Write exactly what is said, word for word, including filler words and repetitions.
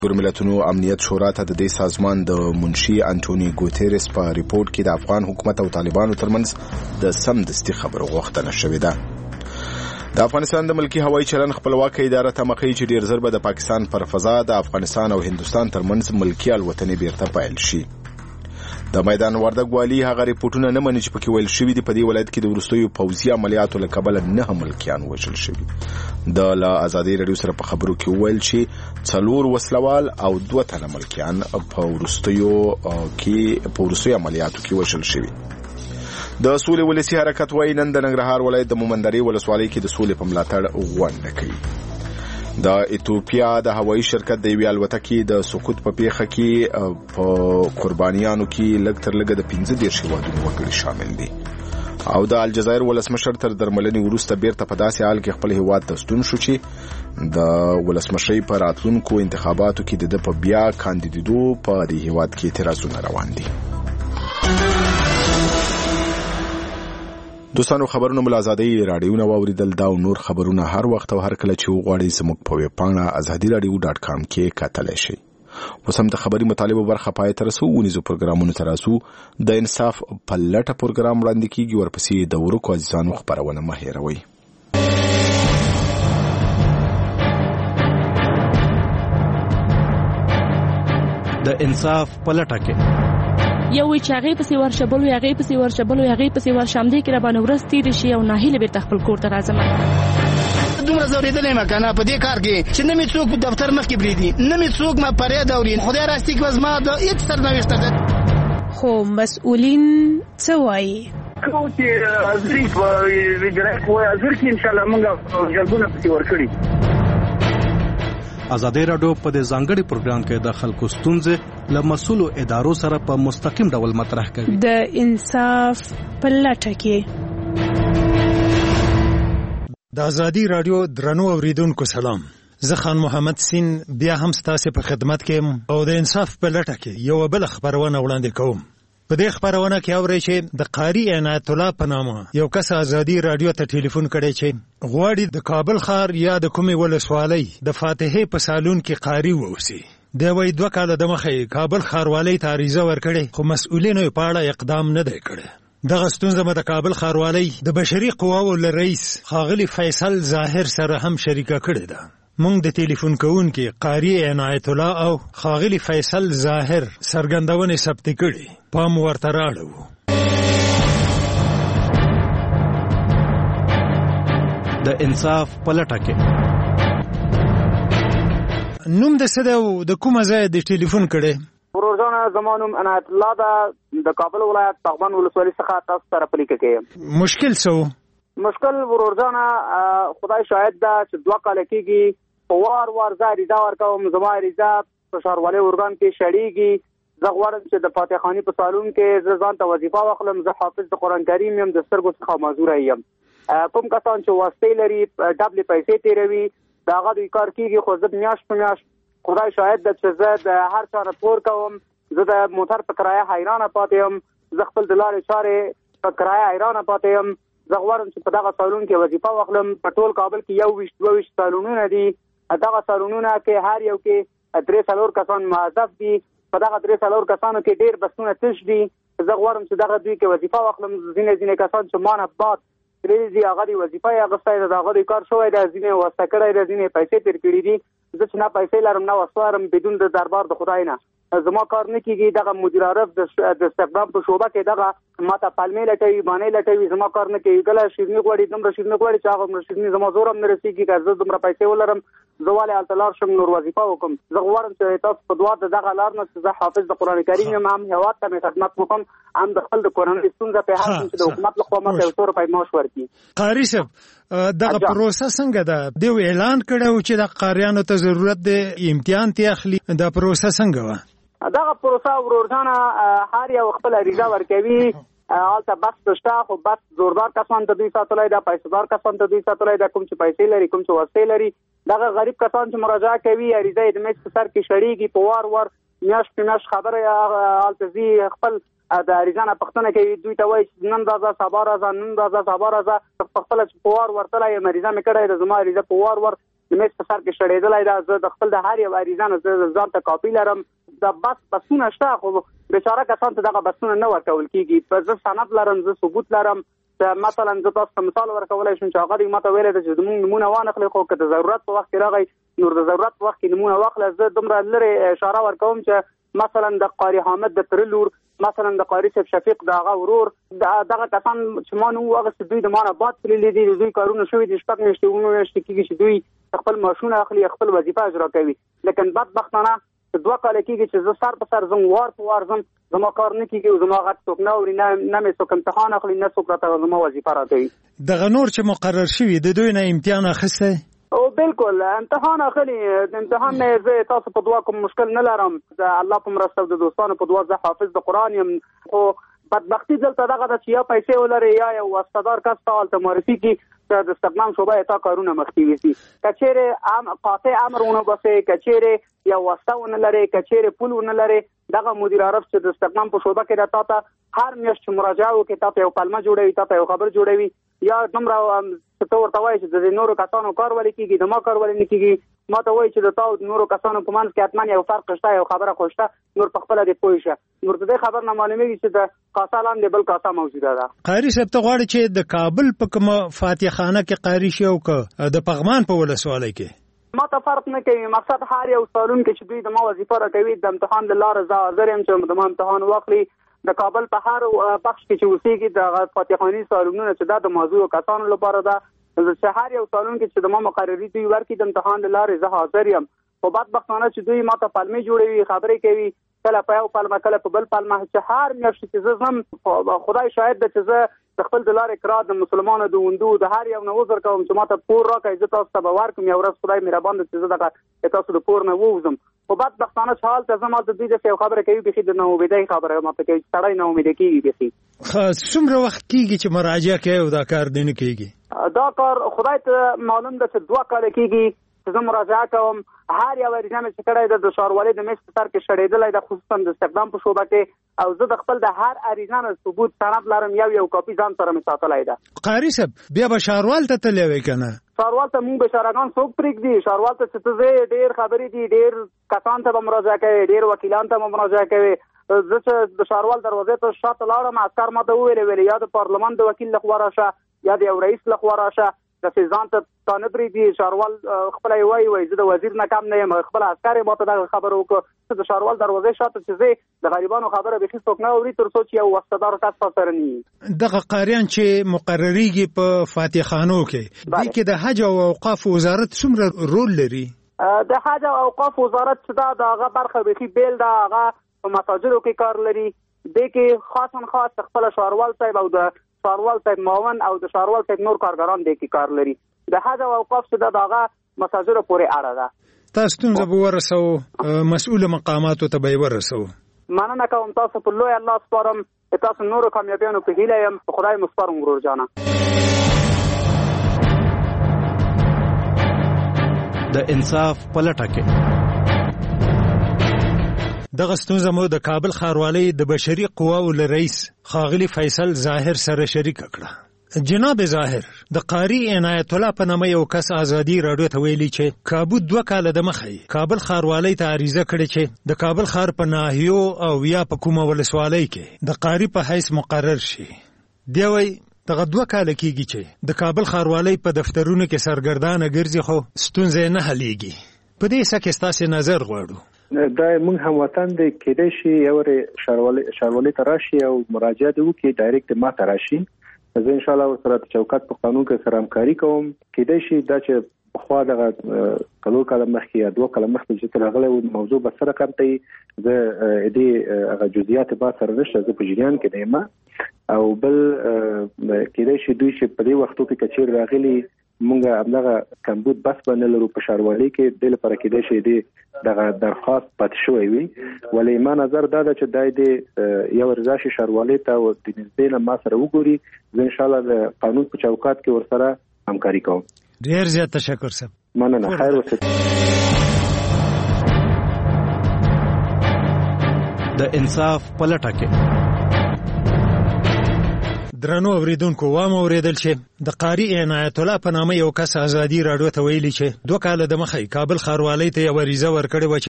ملتونو امنیت شورا ته د دې سازمان د منشي انټونی ګوتيرس په ریپورت کې د افغان حکومت او طالبانو ترمنځ د سمدستي خبرو غوښتنه شوې ده. د افغانستان د ملکی هوایي چلن خپلواکه اداره ته مخې چې ډیر زر به د پاکستان پر فضا د افغانستان او هندستان ترمنځ ملکی الوتنې بیرته پیل شي. د میدان وردګ والی هغه ریپورتونه نه مني چې پکې ویل شوي دي په دې ولایت کې د وروستیو پوځي عملیاتو له کبله نه ملکیان وژل شوي. د لا ازادي رادیو سره په خبرو کې ویل چې څلور وسلوال او دوه تنه ملکیان په وروستیو کې په وروستیو عملیاتو کې وژل شوي. د سولې ولسي حرکت وايي نن د ننګرهار ولایت د مومندرې ولسوالۍ کې د سولې په ملاتړ غونډه کوي. د ایتوپیا د هوایي شرکت د یوې الوتکې د سقوط په پیښه کې په قربانیانو کې لږ تر لږه د پنځه دېرش هیوادونو وګړي شامل دي. او د الجزایر ولسمشر تر درملنې وروسته بیرته په داسې حال کې خپل هیواد ته ستون شو چې د ولسمشرۍ په راتلونکو انتخاباتو کې د ده په بیا کاندیدېدو په دې هیواد کې اعتراضونه روان دي. دوستانو خبرونه مل آزادۍ راډیو نو اوریدل دا نور خبرونه هر وخت او هر کله چې وغواړئ زموږ په ویب پاڼه ازادي رادیو ډاټ کام کې کتلی شئ. اوس هم د خبري مطالبه برخه پای ته رسو ونیزو پروګرامونو ته راسو. د انصاف په لټه پروګرام وړاندې کیږي ورپسې د ورکو عزیزانو خبرونه مه هېروئ. د انصاف په لټه کې یو وی چې هغه پسې ورشبلو هغه پسې ورشبلو هغه پسې ورشمدې کې را باندې ورس تیر شي او ناهیله به تخپل کور ته راځم. دومره زوریدلې ما کنه په دې کار کې چې نه می څوک دفتر مخ کې بریدي نه می څوک ما پرې دوري خدای راستی کې وزما د هیڅ سرنوشت ده. خو مسؤلین څه وایي کو چې ازري په ویجرای کوی ازر کې ان شاء الله موږ جلبونه پسې ورکړي. ازادي رادیو په دې ځانګړي پروګرام کې د خلکو ستونزې له مسؤلو ادارو سره په مستقیم ډول مطرح کوي. د انصاف په لټه کې د ازادي رادیو درنو اوریدونکو سلام. زه خان محمد سین بیا هم ستاسو په خدمت کې او د انصاف په لټه کې یو بل خبرونه وړاندې کوم. په دې خبرونه کې اورئ چې د قاری عنایت الله په نامه یو کس ازادي رادیو ته ټلیفون کړی چې غواړي د کابل ښار یا د کومې ولسوالۍ د فاتحې په سالون کې قاری واوسي. د وای دوه کاله د مخې کابل ښاروالۍ ته عریضه ورکړې خو مسؤلینو یې په اړه اقدام نه دی کړی. دغه ستونزه به د کابل ښاروالۍ د بشري قواو له رئیس ښاغلي فیصل ظاهر سره هم شریکه کړې ده. مونږ د ټلیفون کوونکي قاری عنایت الله او ښاغلي فیصل ظاهر څرګندونې ثبت کړي. پام ورته راړو. د انصاف په لټه کې نوم د څه دی او د کومه ځای د ټلیفون کړی؟ ورورجانه زما نوم عنایت الله ده د کابل ولایت پغمان ولسوالۍ څخه تاسو سره پلیکه کې. مشکل څه مشکل ورورجانه خدای شاهد ده چې دوه کاله کېږي په وار وار زه عریضه ورکوم. زما عریضه په ښاروالۍ ارګان کې شړېږي. زه غواړم چې د فاتح خاني په سالون کې زه ځان ته وظیفه واخلم. زه حافظ د قرآن کریم یم د سترګو څخه معذوره یم. کوم کسان چې واسطې لري ډبلې پیسې تېروي د هغه دوی کار کېږي خو زه میاشت په میاشت خدای شاهد ده چې زه د هر چا نه پور کوم. زه د موټر په کرایه حیرانه پاتې یم. زه خپل د لارې چارې په کرایه حیرانه پاتې یم. زه غواړم چې په دغه سالون کې وظیفه واخلم. په ټول کابل کې یو ویشت دوه ویشت سالونونه دي. دغه سالونونه کې هر یو کې درې څلور کسان موظف دي. په دغه درې څلور کسانو کې ډېر بسونه تش دي. زه غواړم چې دغه دوی کې وظیفه واخلم. ځینې ځینې کسان چې ما نه بعد تللي هغه د وظیفه یې اخیستی ده د هغه د کار شوی ده. ځینې واسطه کړی ده ځینې پیسې تېر کړي دي. زه چې نه پیسې لرم نه واسطه لرم بدون د دربار د خدای نه زما کار نه کېږي. دغه مدیر عارف د استخدام په شعبه کې دغه ما ته پلمې لټوي بانې لټوي. زما کار نه کوي. کله شیرني غواړي دومره شیرني غواړي چې هغه شیرني زما زور هم نه رسېږي. که زه دومره پیسې ولرم زه ولې هلته لاړ شم نور وظیفه وکړم. زه غواړم چې تاسو په دعا د دغه لار نه چې زه حافظ د قرآن کریم یم هم هېواد ته مې خدمت وکړم هم د خپل د کورنۍ ستونزه په حل چې د حکومت لخوا ماته یو څو روپۍ معاش ورکړي. قاري صاحب دغه پروسه څنګه ده؟ دوی اعلان کړی و چې د قاریانو ته ضرورت دی امتحان تی اخلي. دا پروسه څنګه وه؟ دغه پروسه ورورجانه هر یو خپل عریضه ورکوي. هلته بس شته خو بس زوردار کسان ته دوی ساتلی ده پیسهدار کسان ته دوی ساتلی ده کوم چې پیسې لري کوم چې واسطې لري. دغه غریب کسان چې مراجعه کوي عریضه یې د میز په سر کې شړېږي. په وار وار میاشت په میاشت خبره هلته ځي خپل د عریضه نه پوښتنه کوي. دوی ته وایي چې نن راځه سبا راځه نن راځه سبا راځه. په خپله چې په وار ورتلی یم عریضه مې کړی ده زما عریضه په وار وار د میز په سر کې شړېدلی ده. زه د خپل د هر یو عریضه نه زه ځان ته کاپي لرم. د بس بسونه شته خو بېچاره کسان ته دغه بسونه نه ورکول کېږي. زه سند لرم، زه ثبوت لرم. مثلا زه تاسو ته مثال ورکولی شم چې هغه دوی ماته ویلی ده چې زموږ نومونه وانخلئ، خو که د ضرورت په وخت کې راغی نور د ضرورت په وخت کې نومونه واخله. زه دومره لرې اشاره ورکوم چې مثلا د قاري حامد د تره لور، مثلا د قاري صاحب شفیق د هغه ورور، دغه کسان چې ما نه واغېستې دوی د ما نه باد تللي دي. دوی کارونه شوي دي شپږ میاشتې اووه میاشتې کېږي چې دوی خپل معاشونه اخلي، خپل وظیفه اجرا کوي. لیکن بدبختانه دوه کاله کېږي چې زه سر په سر ځم، وار په وار ځم، زما کار نه کېږي او زما غږ څوک نه اوري، نه مې څوک امتحان اخلي، نه څوک راته زما وظیفه راکوي. دغه نور چې مقرر شوي د دوی نه امتحان اخیستی؟ او بالکل امتحان اخلي. د امتحان نه زه تاسو په دعا کوم مشکل نه لرم. د الله په مرسته د دوستانو په دعا زه حافظ د قرآن یم. خو بدبختي دلته دغه ده چې یا پیسې ولري یا یو واسطهدار کس ته هلته معرفي کړي چې د استخدام شعبه یې تا کارونه مخکې ویسي. که چیرې قاطع امر ونه باسې، که چیرې یو واسطه ونه لرې، که چیرې پول ونه لرې، دغه مدیر عرف چې د استخدام په شعبه کې ده تا ته هر میاشت چې مراجعه وکړي تا ته یو پلمه جوړوي، تا ته یو خبر جوړوي. یا دومره چې ته ورته وایي چې د نورو کسانو کار ولې کېږي، د ما کار ولې نه کېږي. ما ته وایي چې د تا او نورو کسانو په منځ کې حتما یو فرق شته، یو خبره خو شته، نور په خپله دې پوه شه. نور د دې خبر نه معلومېږي چې د کاسه لاندې بل کاسه موجوده ده. قاري صاحب ته غواړي چې د کابل په کومه فاتح خانه کې قاري شي او که د پغمان په ولسوالۍ کې؟ ما ته فرق نه کوي. مقصد هر یو سالون کې چې دوی د ما وظیفه راکوي د امتحان له لارې زه حاضر یم چې د ما امتحان واخلي. د کابل په هر بخش کې چې اوسېږي د فاتحخاني سالونونه چې دا د معذورو کسانو لپاره ده، چې هر یو سالون کې چې د ما مقرري دوی ورکړي د امتحان له لارې زه حاضر یم. خو بدبختانه چې دوی ما ته پلمې جوړوي، خبرې کوي، کله په یو پلمه کله په بل پلمه، چې هر میاشت چې زه ځم خدای شاهد ده چې زه د خپل د لارې کرا د مسلمانو د وندو د هر یو نه عذر کوم چې ما ته پور راکړئ، زه تاسو ته به ورکړم. یو ورځ خدای مهربان ده چې زه دغه تاسو د پور نه ووځم. خو بدبختانه چې هلته زه ما ته دوی داسې یو خبره کوي، بیخي د ناامیدۍ خبره ما ته کوي، سړی ناامیده کېږي بیخي. څومره وخت کېږي چې مراجعه کوي او دا کار دې نه کېږي؟ دا کار خدای ته معلوم ده چې دوه کاله کېږي چې زه مراجعه کوم. هر یو عریضه مې چې کړی ده د ښاروالۍ د میز په سر کې شړېدلی ده، خصوصا د استخدام په شعبه کې. او زه د خپل د هر عریضه نه ثبوت سند لرم، یو یو کاپي ځان سره مې ساتلی ده. قاري صاحب بیا به ښاروال ته تللی وی که نه؟ ښاروال ته مونږ بېچارهګان څوک پرېږدي؟ ښاروال ته چې ته ځې ډېر خبرې دي، ډېر کسان ته به مراجعه کوې، ډېر وکیلان ته به مراجعه کوې. زه چې د ښاروال دروازې ته شاته لاړم، عسکر ما ته وویلې ویلې یا د پارلمان د وکیل لخوا راشه یا د یو رئیس لخوا راشه. داسې ځان ته تا نه پرېږدي. ښاروال خپله یې وایي وایي زه د وزیر نه کم نه یم. خپله عسکر یې ما ته دغه خبره وکړه چې د ښاروال دروازې شاته چې ځې د غریبانو خبره بیخي څوک نه اوري تر څو چې یو واسطهدار کس تا سره نه وي. دغه قاریان چې مقرریږي په فاتحخانو کې، دې کې د حج او اوقاف وزارت څومره رول لري؟ د حج او اوقاف وزارت چې دا د هغه برخه بیخي بیل ده. هغه په مساجدو کې کار لري. دې کې خاصا خاص خپله ښاروال صاحب او د ښاروال صاحب معاون او د ښاروال صاحب نور کارګران دې کې کار لري. د حج او اوقاف چې د هغه مساجدو پورې اړه ده. تاسو ستونزه به ورسوو مسؤل مقاماتو ته به یې ورسوو. مننه کوم. تاسو په لوی الله سپارم. تاسو نورو کامیابیانو په هیله یم. په خدای مو سپارم ورور جانه. د انصاف په لټه کې دغه ستونزه مو د کابل ښاروالۍ د بشري قواو له رئیس ښاغلي فیصل ظاهر سره شریکه کړه. جناب ظاهر د قاري عنایت الله په نامه یو کس ازادي راډیو ته ویلي چې کابو دوه کاله د مخې کابل ښاروالۍ ته عریضه کړې چې د کابل ښار په ناحیو او یا په کومه ولسوالۍ کې د قاري په حیث مقرر شي. دی وایي دغه دوه کاله کېږي چې د کابل ښاروالۍ په دفترونو کې سرګردانه ګرځي خو ستونزه نه حلیږي. په دې څه کې ستاسې نظر غواړو؟ دا موږ هموطن دی کېدای شي یو ښاروالۍ ته راشي او مراجعه دې وکړي، ډایرکټ ما ته راشي. زه انشاءالله ورسره د چوکات په قانون کې سره همکاري کوم. کېدای شي دا چې پخوا دغه څلور کاله مخکې یا دوه کاله مخکې چې راغلی و موضوع به څه رقم ته وي، زه دې هغه جزئیات به سره نشته، زه په جریان کې نه یم. او بل کېدای شي دوی چې په دې وختو کې که چېرې راغلي مونږ همدغه کمبود بس به نه لرو په ښاروالۍ کې، دې لپاره کېدای شي دې دغه درخواست پاتې شوی وي. ولې ما نظر دا ده چې دا دې یو رضا شي ښاروالۍ ته او د نږدې نه ما سره وګوري. زه انشاءالله د قانون په چوکات کې ورسره همکاري کوم. ډېر زیات تشکر صاحب. مننه. خیر اوسئ. د انصاف په لټه کې درنو اوریدونکو وام اوریدل چې د قاری عنایت الله په نامه یو کس ازادي راډیو ته ویلي چې دوه کاله د مخې کابل ښاروالۍ ته یو ریزه ورکړې و